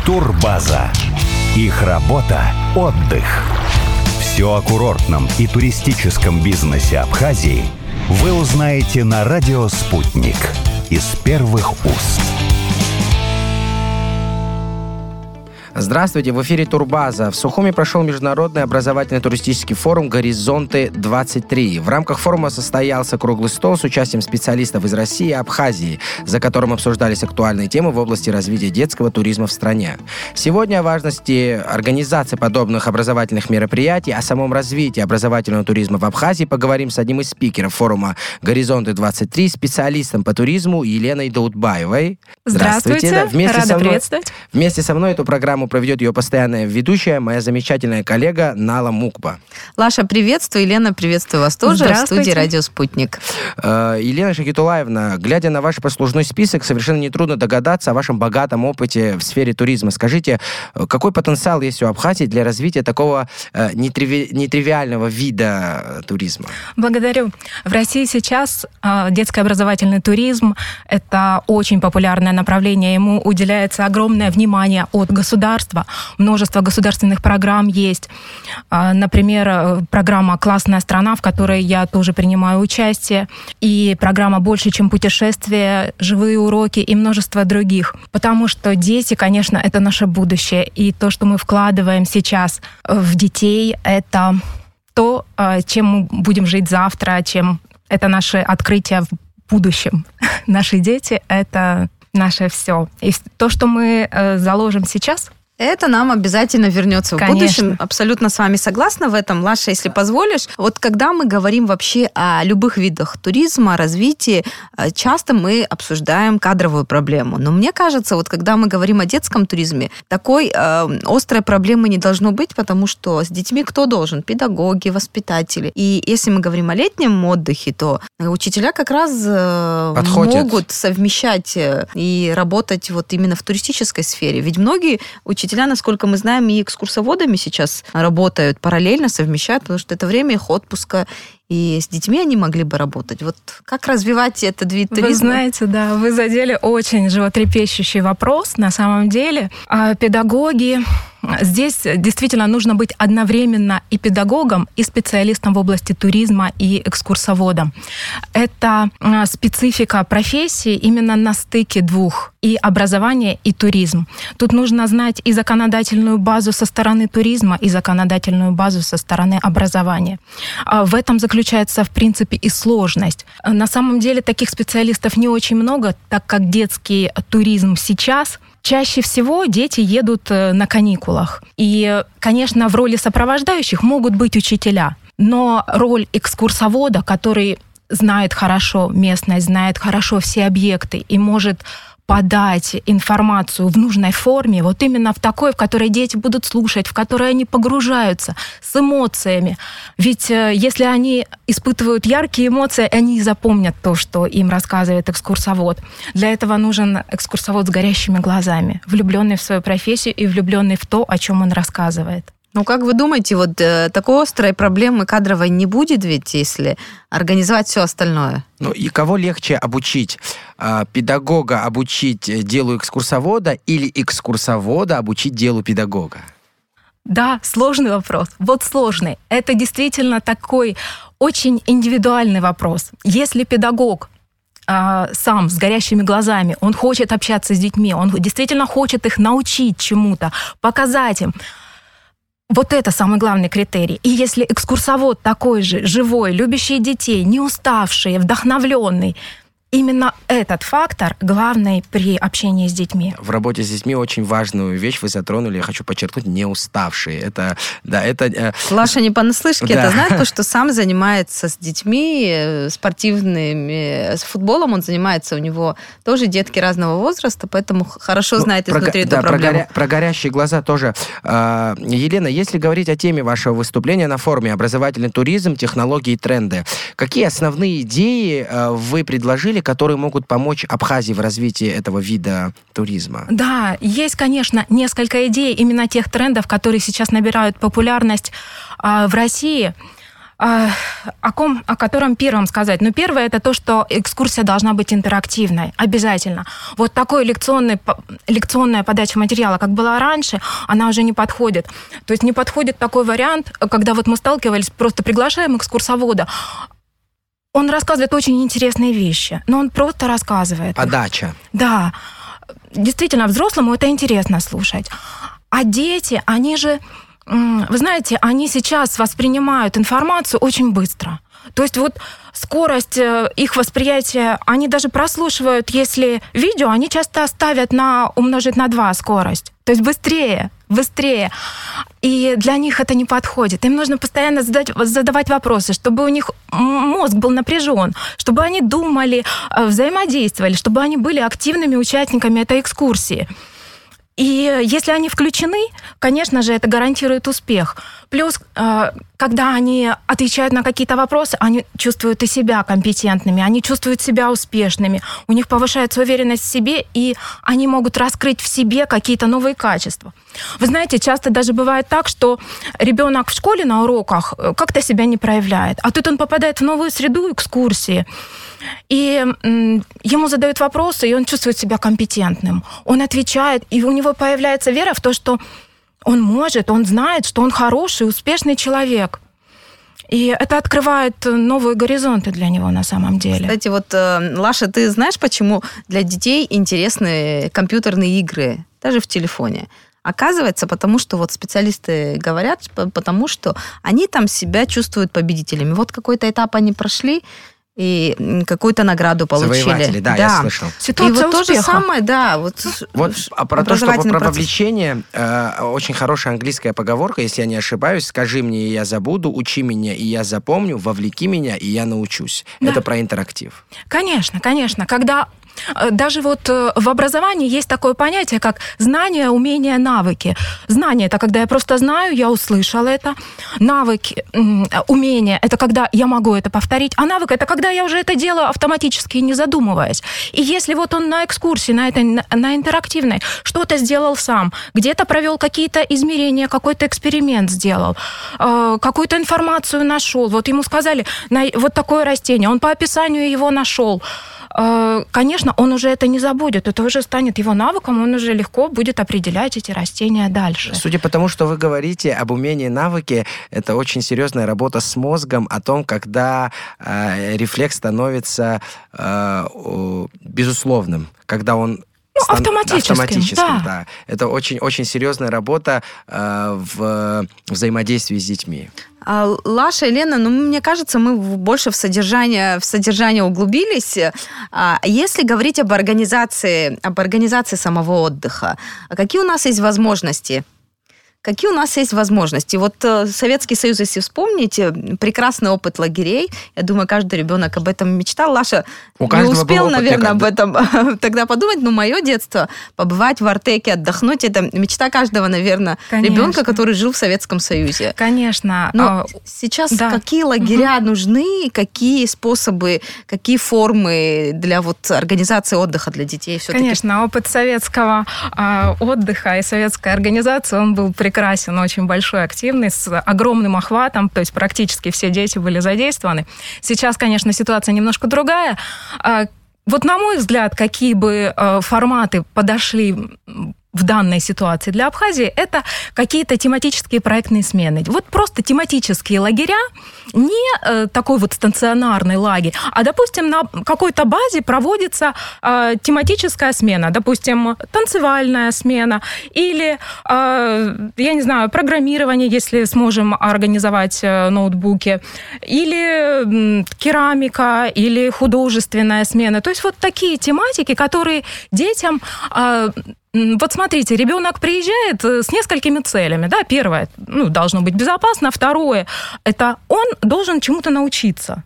Турбаза. Их работа – отдых. Все о курортном и туристическом бизнесе Абхазии вы узнаете на радио «Спутник» из первых уст. Здравствуйте, в эфире Турбаза. В Сухуми прошел международный образовательный туристический форум «Горизонты-23». В рамках форума состоялся круглый стол с участием специалистов из России и Абхазии, за которым обсуждались актуальные темы в области развития детского туризма в стране. Сегодня о важности организации подобных образовательных мероприятий, о самом развитии образовательного туризма в Абхазии поговорим с одним из спикеров форума «Горизонты-23», специалистом по туризму Еленой Даутбаевой. Здравствуйте, рада приветствовать. Вместе со мной эту программу проведет ее постоянная ведущая, моя замечательная коллега Нала Мукба. Лаша, приветствую. Елена, приветствую вас тоже в студии «Радио Спутник». Елена Шакитулаевна, глядя на ваш послужной список, совершенно нетрудно догадаться о вашем богатом опыте в сфере туризма. Скажите, какой потенциал есть у Абхазии для развития такого нетривиального вида туризма? Благодарю. В России сейчас детский образовательный туризм – это очень популярное направление. Ему уделяется огромное внимание от государства. Множество государственных программ есть. Например, программа «Классная страна», в которой я тоже принимаю участие, и программа «Больше, чем путешествие», «Живые уроки» и множество других. Потому что дети, конечно, это наше будущее. И то, что мы вкладываем сейчас в детей, это то, чем мы будем жить завтра, чем это наше открытие в будущем. Наши дети — это наше все. И то, что мы заложим сейчас, это нам обязательно вернется в будущем. Абсолютно с вами согласна в этом. Лаша, если позволишь, вот когда мы говорим вообще о любых видах туризма, развитии, часто мы обсуждаем кадровую проблему. Но мне кажется, вот когда мы говорим о детском туризме, такой острой проблемы не должно быть, потому что с детьми кто должен? Педагоги, воспитатели. И если мы говорим о летнем отдыхе, то учителя как раз могут совмещать и работать вот именно в туристической сфере. Ведь многие учителя, насколько мы знаем, и экскурсоводами сейчас работают, параллельно совмещают, потому что это время их отпуска, и с детьми они могли бы работать. Вот как развивать этот вид туризма? Вы знаете, да, вы задели очень животрепещущий вопрос. На самом деле, педагоги... Здесь действительно нужно быть одновременно и педагогом, и специалистом в области туризма, и экскурсоводом. Это специфика профессии именно на стыке двух: и образование, и туризм. Тут нужно знать и законодательную базу со стороны туризма, и законодательную базу со стороны образования. В этом заключается, в принципе, и сложность. На самом деле таких специалистов не очень много, так как детский туризм сейчас... Чаще всего дети едут на каникулах. И, конечно, в роли сопровождающих могут быть учителя. Но роль экскурсовода, который знает хорошо местность, знает хорошо все объекты и может подать информацию в нужной форме, вот именно в такой, в которой дети будут слушать, в которой они погружаются с эмоциями. Ведь если они испытывают яркие эмоции, они запомнят то, что им рассказывает экскурсовод. Для этого нужен экскурсовод с горящими глазами, влюбленный в свою профессию и влюбленный в то, о чем он рассказывает. Ну, как вы думаете, вот такой острой проблемы кадровой не будет ведь, если организовать все остальное? Ну, и кого легче обучить? Педагога обучить делу экскурсовода или экскурсовода обучить делу педагога? Да, сложный вопрос. Вот сложный. Это действительно такой очень индивидуальный вопрос. Если педагог сам с горящими глазами, он хочет общаться с детьми, он действительно хочет их научить чему-то, показать им, вот это самый главный критерий. И если экскурсовод такой же, живой, любящий детей, не уставший, вдохновленный, именно этот фактор главный при общении с детьми. В работе с детьми очень важную вещь вы затронули, я хочу подчеркнуть, не уставшие. Это, да, это... Лаша не понаслышке это знает, потому что сам занимается с детьми спортивными, с футболом он занимается, у него тоже детки разного возраста, поэтому хорошо знает изнутри эту проблему. Про горящие глаза тоже. Елена, если говорить о теме вашего выступления на форуме «Образовательный туризм, технологии и тренды», какие основные идеи вы предложили, которые могут помочь Абхазии в развитии этого вида туризма? Да, есть, конечно, несколько идей именно тех трендов, которые сейчас набирают популярность в России. о котором первым сказать? Ну, первое, это то, что экскурсия должна быть интерактивной, обязательно. Вот такой лекционная подача материала, как была раньше, она уже не подходит. То есть не подходит такой вариант, когда вот мы сталкивались, просто приглашаем экскурсовода, он рассказывает очень интересные вещи, но он просто рассказывает. Подача. Да. Действительно, взрослому это интересно слушать. А дети, они же... Вы знаете, они сейчас воспринимают информацию очень быстро. То есть вот скорость их восприятия, они даже прослушивают, если видео, они часто ставят умножить на 2 скорость. То есть быстрее. И для них это не подходит. Им нужно постоянно задавать вопросы, чтобы у них мозг был напряжен, чтобы они думали, взаимодействовали, чтобы они были активными участниками этой экскурсии. И если они включены, конечно же, это гарантирует успех. Плюс, когда они отвечают на какие-то вопросы, они чувствуют и себя компетентными, они чувствуют себя успешными, у них повышается уверенность в себе, и они могут раскрыть в себе какие-то новые качества. Вы знаете, часто даже бывает так, что ребенок в школе на уроках как-то себя не проявляет, а тут он попадает в новую среду экскурсии, и ему задают вопросы, и он чувствует себя компетентным. Он отвечает, и у него появляется вера в то, что он может, он знает, что он хороший, успешный человек. И это открывает новые горизонты для него на самом деле. Кстати, вот, Лаша, ты знаешь, почему для детей интересны компьютерные игры, даже в телефоне? Оказывается, потому что вот специалисты говорят, потому что они там себя чувствуют победителями. Вот какой-то этап они прошли, и какую-то награду получили. Завоеватели, да, я слышал. Ситуация и вот успеха. То же самое, да. Вот про то, что про вовлечение, очень хорошая английская поговорка, если я не ошибаюсь: скажи мне, и я забуду, учи меня, и я запомню, вовлеки меня, и я научусь. Да. Это про интерактив. Конечно. Когда даже вот в образовании есть такое понятие, как знания, умения, навыки. Знания – это когда я просто знаю, я услышала это. Навыки, умения – это когда я могу это повторить. А навык – это когда я уже это делаю автоматически, не задумываясь. И если вот он на экскурсии, на интерактивной, что-то сделал сам, где-то провел какие-то измерения, какой-то эксперимент сделал, какую-то информацию нашел. Вот ему сказали, вот такое растение, он по описанию его нашел. Конечно, он уже это не забудет, это уже станет его навыком, он уже легко будет определять эти растения дальше. Судя по тому, что вы говорите об умении и навыке, это очень серьезная работа с мозгом, о том, когда рефлекс становится безусловным, когда он автоматическим, да. Это очень серьезная работа в взаимодействии с детьми. Лаша и Лена, мне кажется, мы больше в содержание углубились. Если говорить об организации самого отдыха, какие у нас есть возможности? Вот Советский Союз, если вспомните, прекрасный опыт лагерей. Я думаю, каждый ребенок об этом мечтал. Лаша не успел, наверное, об этом тогда подумать. Но мое детство, побывать в Артеке, отдохнуть, это мечта каждого, наверное, ребенка, который жил в Советском Союзе. Конечно. Но сейчас какие лагеря нужны, какие способы, какие формы для вот организации отдыха для детей? Все-таки? Конечно, опыт советского отдыха и советской организации, он был прекрасен, очень большой, активный, с огромным охватом, то есть практически все дети были задействованы. Сейчас, конечно, ситуация немножко другая. Вот на мой взгляд, какие бы форматы подошли в данной ситуации для Абхазии, это какие-то тематические проектные смены. Вот просто тематические лагеря, не такой вот стационарный лагерь, а, допустим, на какой-то базе проводится тематическая смена, допустим, танцевальная смена или, я не знаю, программирование, если сможем организовать ноутбуки, или керамика, или художественная смена. То есть вот такие тематики, которые детям... Вот смотрите, ребенок приезжает с несколькими целями. Да? Первое, должно быть безопасно. Второе, это он должен чему-то научиться.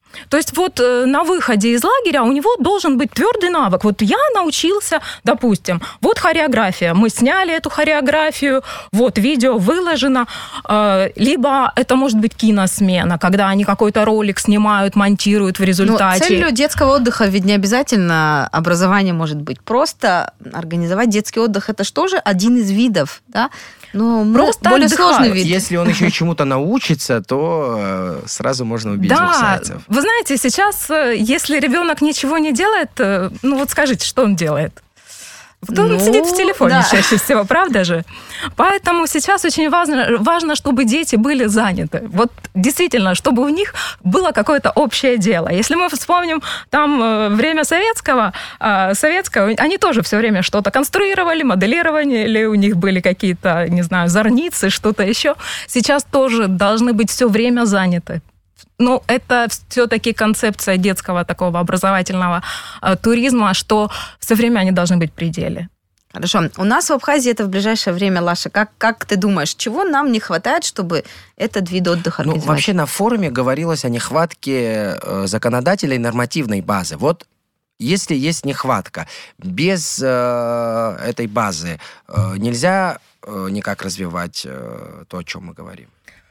То есть вот на выходе из лагеря у него должен быть твердый навык. Вот я научился, допустим, вот хореография. Мы сняли эту хореографию, вот видео выложено. Либо это может быть киносмена, когда они какой-то ролик снимают, монтируют в результате. Но целью детского отдыха ведь не обязательно образование может быть. Просто организовать детский отдых – это что же один из видов, да? Но просто более сложный вид. Если он еще и чему-то научится, то сразу можно убить двух зайцев. Вы знаете, сейчас, если ребенок ничего не делает, ну вот скажите, что он делает? Он сидит в телефоне чаще всего, правда же? Поэтому сейчас очень важно, чтобы дети были заняты. Вот действительно, чтобы у них было какое-то общее дело. Если мы вспомним там время советского, они тоже все время что-то конструировали, моделировали, или у них были какие-то, не знаю, зорницы, что-то еще. Сейчас тоже должны быть все время заняты. Ну, это все-таки концепция детского такого образовательного туризма, что все время они должны быть в пределе. Хорошо. У нас в Абхазии это в ближайшее время, Лаша. Как ты думаешь, чего нам не хватает, чтобы этот вид отдыха организовать? Вообще на форуме говорилось о нехватке законодательной нормативной базы. Вот если есть нехватка, без этой базы нельзя никак развивать то, о чем мы говорим.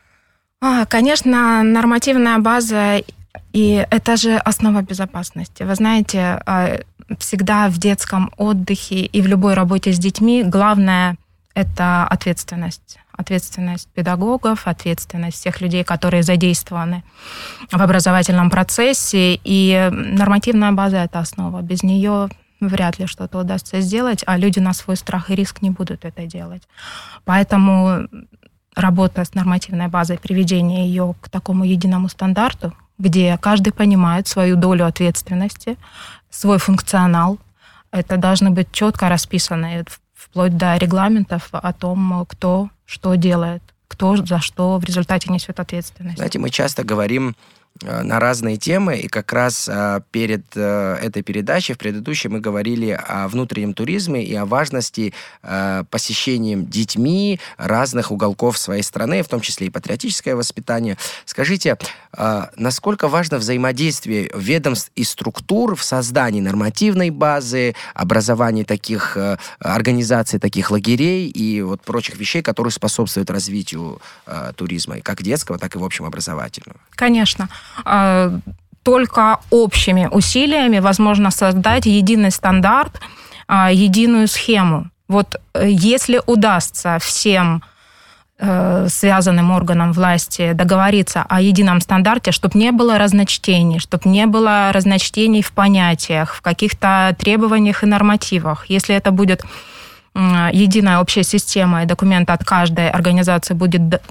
Конечно, нормативная база, и это же основа безопасности. Вы знаете, всегда в детском отдыхе и в любой работе с детьми главное – это ответственность. Ответственность педагогов, ответственность всех людей, которые задействованы в образовательном процессе. И нормативная база – это основа. Без нее вряд ли что-то удастся сделать, а люди на свой страх и риск не будут это делать. Поэтому работа с нормативной базой, приведение ее к такому единому стандарту, где каждый понимает свою долю ответственности, свой функционал. Это должны быть четко расписаны, вплоть до регламентов о том, кто что делает, кто за что в результате несет ответственность. Знаете, мы часто говорим на разные темы, и как раз перед этой передачей, в предыдущей, мы говорили о внутреннем туризме и о важности посещения детьми разных уголков своей страны, в том числе и патриотическое воспитание. Скажите, насколько важно взаимодействие ведомств и структур в создании нормативной базы, образовании таких организаций, таких лагерей и вот прочих вещей, которые способствуют развитию туризма, и как детского, так и в общем образовательного? Конечно. Только общими усилиями возможно создать единый стандарт, единую схему. Вот если удастся всем связанным органам власти договориться о едином стандарте, чтобы не было разночтений, чтобы не было разночтений в понятиях, в каких-то требованиях и нормативах. Если это будет единая общая система, и документ от каждой организации будет,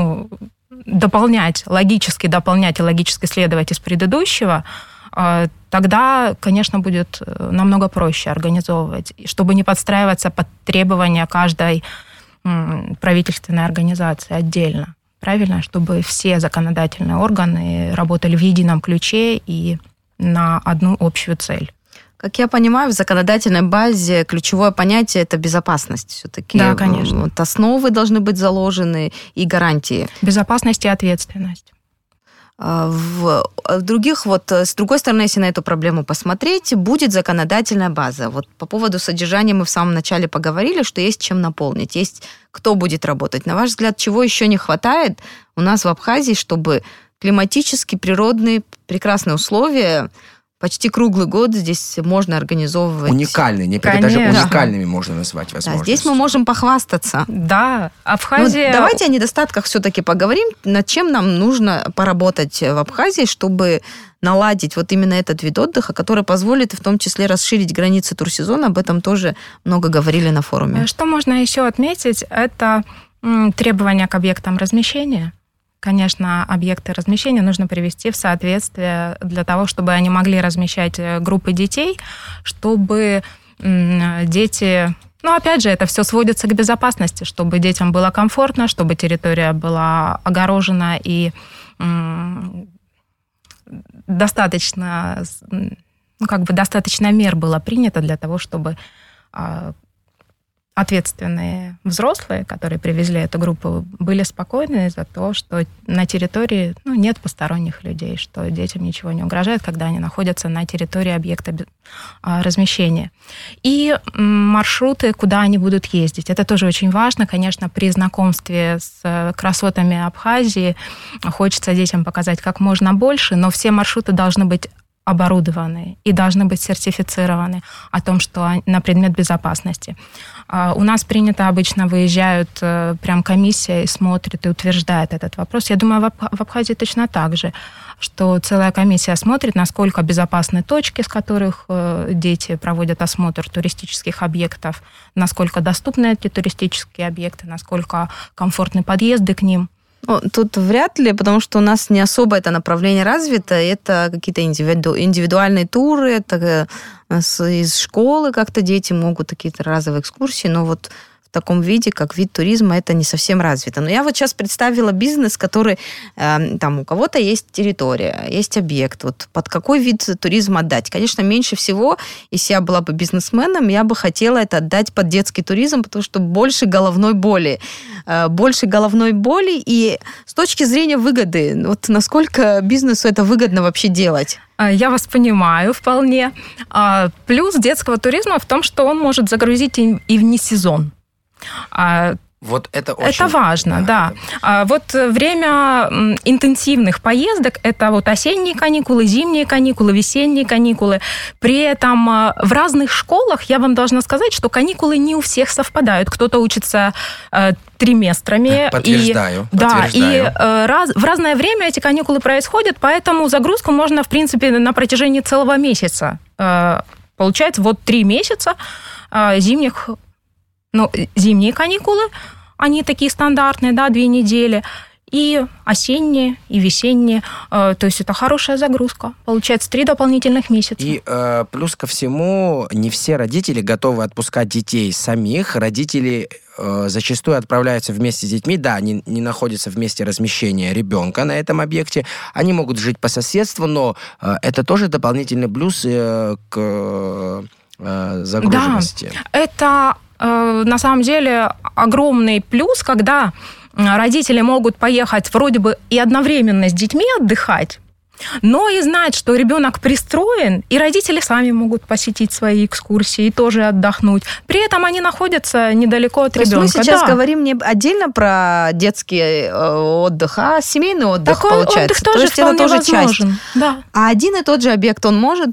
логически дополнять и логически следовать из предыдущего, тогда, конечно, будет намного проще организовывать, чтобы не подстраиваться под требования каждой правительственной организации отдельно. Правильно? Чтобы все законодательные органы работали в едином ключе и на одну общую цель. Как я понимаю, в законодательной базе ключевое понятие – это безопасность все-таки. Да, конечно. Вот основы должны быть заложены и гарантии. Безопасность и ответственность. С другой стороны, если на эту проблему посмотреть, будет законодательная база. Вот по поводу содержания мы в самом начале поговорили, что есть чем наполнить, есть кто будет работать. На ваш взгляд, чего еще не хватает у нас в Абхазии, чтобы климатически, природные, прекрасные условия почти круглый год здесь можно организовывать. Уникальные, даже уникальными можно назвать возможности. Да, здесь мы можем похвастаться. Да, Абхазия... Давайте о недостатках все-таки поговорим. Над чем нам нужно поработать в Абхазии, чтобы наладить вот именно этот вид отдыха, который позволит в том числе расширить границы турсезона. Об этом тоже много говорили на форуме. Что можно еще отметить, это требования к объектам размещения. Конечно, объекты размещения нужно привести в соответствие для того, чтобы они могли размещать группы детей, чтобы дети... опять же, это все сводится к безопасности, чтобы детям было комфортно, чтобы территория была огорожена и достаточно мер было принято для того, чтобы ответственные взрослые, которые привезли эту группу, были спокойны за то, что на территории нет посторонних людей, что детям ничего не угрожает, когда они находятся на территории объекта размещения. И маршруты, куда они будут ездить. Это тоже очень важно. Конечно, при знакомстве с красотами Абхазии хочется детям показать как можно больше, но все маршруты должны быть оборудованы и должны быть сертифицированы о том, что на предмет безопасности. У нас принято, обычно выезжают прям комиссия и смотрит, и утверждает этот вопрос. Я думаю, в Абхазии точно так же, что целая комиссия смотрит, насколько безопасны точки, с которых дети проводят осмотр туристических объектов, насколько доступны эти туристические объекты, насколько комфортны подъезды к ним. Тут вряд ли, потому что у нас не особо это направление развито. Это какие-то индивидуальные туры, это из школы как-то дети могут какие-то разовые экскурсии, но вот в таком виде, как вид туризма, это не совсем развито. Но я вот сейчас представила бизнес, который там у кого-то есть территория, есть объект. Вот под какой вид туризма отдать? Конечно, меньше всего, если я была бы бизнесменом, я бы хотела это отдать под детский туризм, потому что больше головной боли. И с точки зрения выгоды, вот насколько бизнесу это выгодно вообще делать? Я вас понимаю вполне. Плюс детского туризма в том, что он может загрузить и вне сезон. Вот это очень... Это важно, да. Вот время интенсивных поездок – это вот осенние каникулы, зимние каникулы, весенние каникулы. При этом в разных школах, я вам должна сказать, что каникулы не у всех совпадают. Кто-то учится триместрами. Подтверждаю. И в разное время эти каникулы происходят, поэтому загрузку можно, в принципе, на протяжении целого месяца. Получается, вот 3 месяца зимних... зимние каникулы, они такие стандартные, 2 недели, и осенние, и весенние. То есть это хорошая загрузка. Получается 3 дополнительных месяца. И плюс ко всему, не все родители готовы отпускать детей самих. Родители зачастую отправляются вместе с детьми. Да, они не находятся в месте размещения ребенка на этом объекте. Они могут жить по соседству, но это тоже дополнительный плюс к загруженности. Да, это... на самом деле огромный плюс, когда родители могут поехать вроде бы и одновременно с детьми отдыхать, но и знать, что ребенок пристроен, и родители сами могут посетить свои экскурсии и тоже отдохнуть. При этом они находятся недалеко от ребенка. То есть мы сейчас говорим не отдельно про детский отдых, а семейный отдых, такой получается. Отдых тоже, то есть это тоже возможен. часть. Да. А один и тот же объект, он может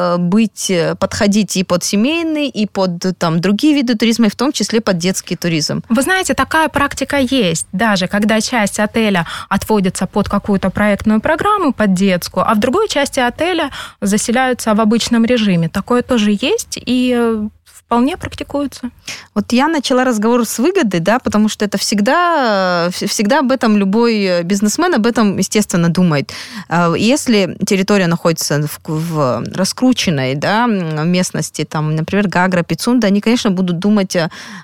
подходить и под семейный, и под другие виды туризма, и в том числе под детский туризм. Вы знаете, такая практика есть. Даже когда часть отеля отводится под какую-то проектную программу, под детскую, а в другой части отеля заселяются в обычном режиме. Такое тоже есть и вполне практикуется. Вот я начала разговор с выгоды, да, потому что это всегда об этом любой бизнесмен об этом, естественно, думает. Если территория находится в раскрученной, да, местности, там, например, Гагра, Пицунда, они, конечно, будут думать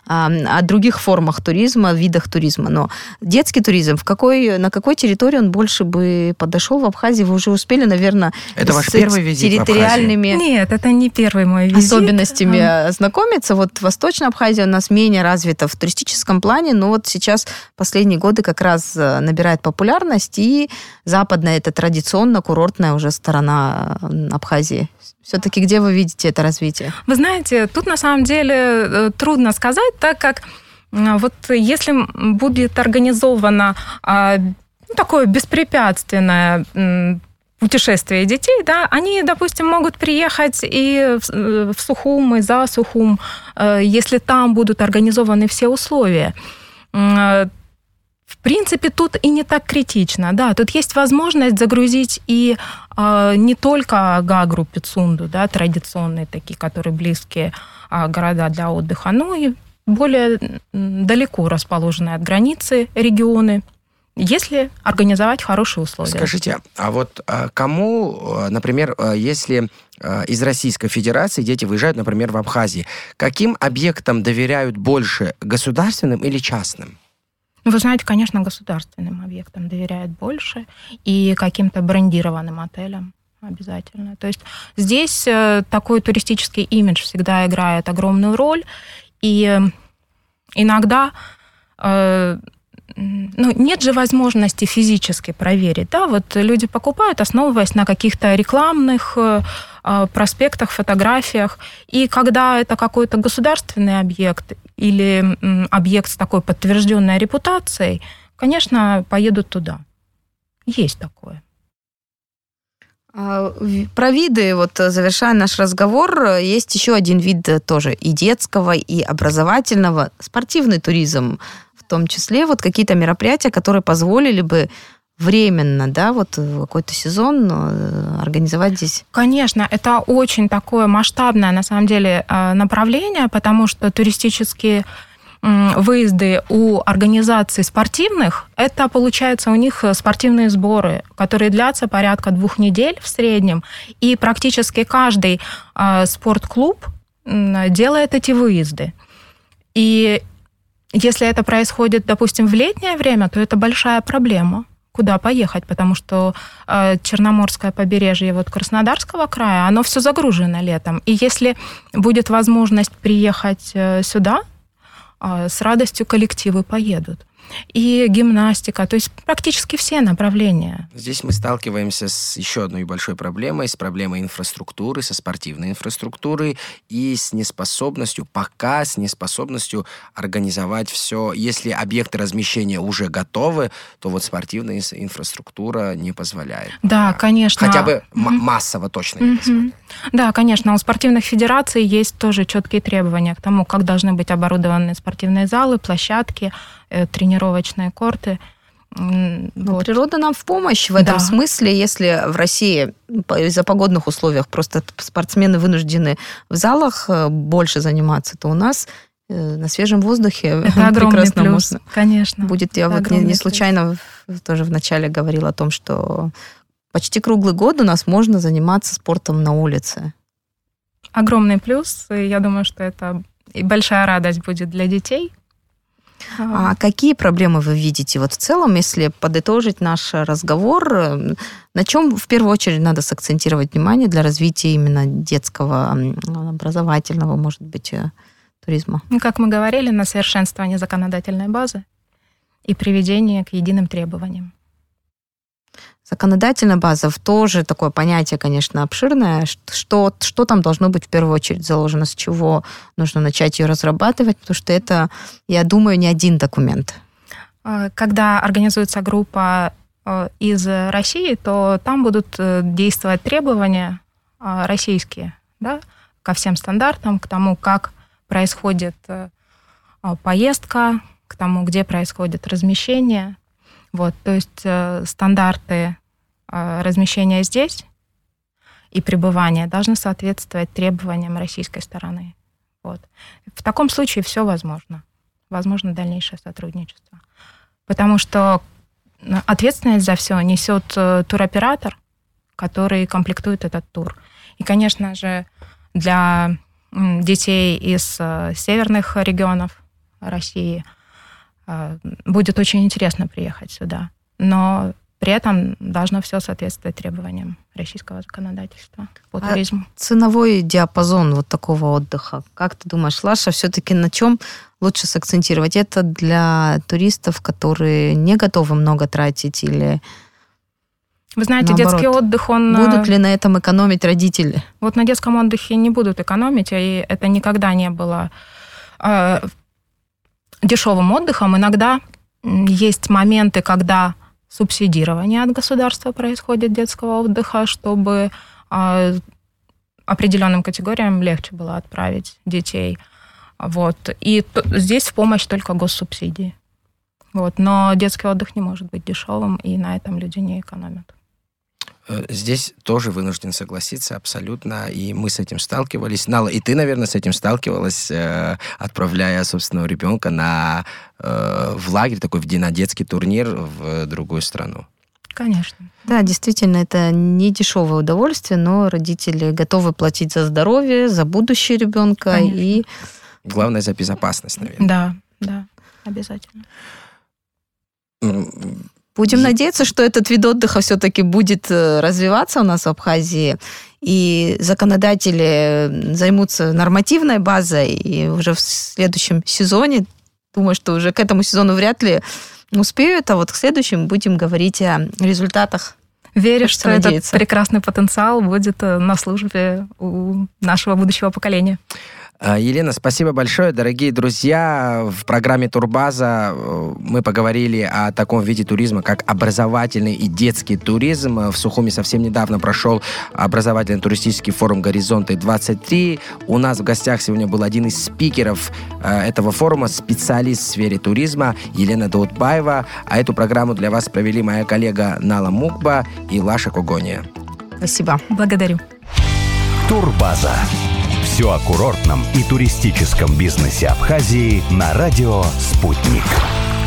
о других формах туризма, видах туризма. Но детский туризм, на какой территории он больше бы подошел в Абхазии? Вы уже успели, наверное, это ваш первый визит территориальными... Нет, это не первый мой визит. Особенностями знакомиться. Вот Восточная Абхазия у нас менее развита в туристическом плане, но вот сейчас последние годы как раз набирает популярность, и западная, это традиционно курортная уже сторона Абхазии. Все-таки где вы видите это развитие? Вы знаете, тут на самом деле трудно сказать, так как вот если будет организовано такое беспрепятственное путешествие детей, да, они, допустим, могут приехать и в Сухум, и за Сухум, если там будут организованы все условия. В принципе, тут и не так критично, да, тут есть возможность загрузить и не только Гагру, Пицунду, да, традиционные такие, которые близкие города для отдыха, но и более далеко расположенные от границы регионы, если организовать хорошие условия. Скажите, а вот кому, например, если из Российской Федерации дети выезжают, например, в Абхазии, каким объектам доверяют больше, государственным или частным? Вы знаете, конечно, государственным объектам доверяют больше и каким-то брендированным отелям обязательно. То есть здесь такой туристический имидж всегда играет огромную роль, и иногда нет же возможности физически проверить. Да? Вот люди покупают, основываясь на каких-то рекламных проспектах, фотографиях. И когда это какой-то государственный объект или объект с такой подтвержденной репутацией, конечно, поедут туда. Есть такое. Про виды, вот завершая наш разговор, есть еще один вид тоже и детского, и образовательного, спортивный туризм, в том числе вот какие-то мероприятия, которые позволили бы временно, да, вот какой-то сезон организовать здесь. Конечно, это очень такое масштабное, на самом деле, направление, потому что туристические выезды у организаций спортивных, это, получается, у них спортивные сборы, которые длятся порядка 2 недель в среднем, и практически каждый спортклуб делает эти выезды. И если это происходит, допустим, в летнее время, то это большая проблема. Куда поехать, потому что Черноморское побережье вот Краснодарского края, оно все загружено летом. И если будет возможность приехать сюда, с радостью коллективы поедут. И гимнастика, то есть практически все направления. Здесь мы сталкиваемся с еще одной большой проблемой, с проблемой инфраструктуры, со спортивной инфраструктурой и с неспособностью организовать все. Если объекты размещения уже готовы, то вот спортивная инфраструктура не позволяет. Да, конечно. Хотя бы массово точно не позволяет. Да, конечно. У спортивных федераций есть тоже четкие требования к тому, как должны быть оборудованы спортивные залы, площадки, тренировочные корты. Вот. Природа нам в помощь в этом смысле. Если в России из-за погодных условий просто спортсмены вынуждены в залах больше заниматься, то у нас на свежем воздухе это огромный плюс, можно. Конечно. Будет. Я вот не случайно тоже вначале говорила о том, что почти круглый год у нас можно заниматься спортом на улице. Огромный плюс. Я думаю, что это и большая радость будет для детей. А какие проблемы вы видите? Вот в целом, если подытожить наш разговор, на чем в первую очередь надо сакцентировать внимание для развития именно детского, образовательного, может быть, туризма? Как мы говорили, на совершенствование законодательной базы и приведение к единым требованиям. Законодательная база тоже такое понятие, конечно, обширное. Что там должно быть в первую очередь заложено, с чего нужно начать ее разрабатывать, потому что это, я думаю, не один документ. Когда организуется группа из России, то там будут действовать требования российские, да, ко всем стандартам, к тому, как происходит поездка, к тому, где происходит размещение. Вот, то есть стандарты размещения здесь и пребывания должны соответствовать требованиям российской стороны. Вот. В таком случае все возможно. Возможно дальнейшее сотрудничество. Потому что ответственность за все несет туроператор, который комплектует этот тур. И, конечно же, для детей из северных регионов России будет очень интересно приехать сюда. Но при этом должно все соответствовать требованиям российского законодательства по туризму. Ценовой диапазон вот такого отдыха, как ты думаешь, Лаша, все-таки на чем лучше сакцентировать? Это для туристов, которые не готовы много тратить, или вы знаете, наоборот, детский отдых, он... Будут ли на этом экономить родители? Вот на детском отдыхе не будут экономить, и это никогда не было дешевым отдыхом. Иногда есть моменты, когда субсидирование от государства происходит детского отдыха, чтобы определенным категориям легче было отправить детей. Вот. И здесь в помощь только госсубсидии. Вот. Но детский отдых не может быть дешевым, и на этом люди не экономят. Здесь тоже вынужден согласиться абсолютно, и мы с этим сталкивались. Нала, и ты, наверное, с этим сталкивалась, отправляя собственного ребенка в лагерь, такой на детский турнир в другую страну. Конечно. Да, действительно, это не дешевое удовольствие, но родители готовы платить за здоровье, за будущее ребенка. Конечно. И главное, за безопасность, наверное. Да, обязательно. Будем надеяться, что этот вид отдыха все-таки будет развиваться у нас в Абхазии, и законодатели займутся нормативной базой, и уже в следующем сезоне думаю, что уже к этому сезону вряд ли успеют, а вот к следующему будем говорить о результатах. Верю, что этот прекрасный потенциал будет на службе у нашего будущего поколения. Елена, спасибо большое. Дорогие друзья, в программе «Турбаза» мы поговорили о таком виде туризма, как образовательный и детский туризм. В Сухуми совсем недавно прошел образовательный туристический форум «Горизонты-23». У нас в гостях сегодня был один из спикеров этого форума, специалист в сфере туризма Елена Даутбаева. А эту программу для вас провели моя коллега Нала Мукба и Лаша Когония. Спасибо. Благодарю. «Турбаза». Все о курортном и туристическом бизнесе Абхазии на радио «Спутник».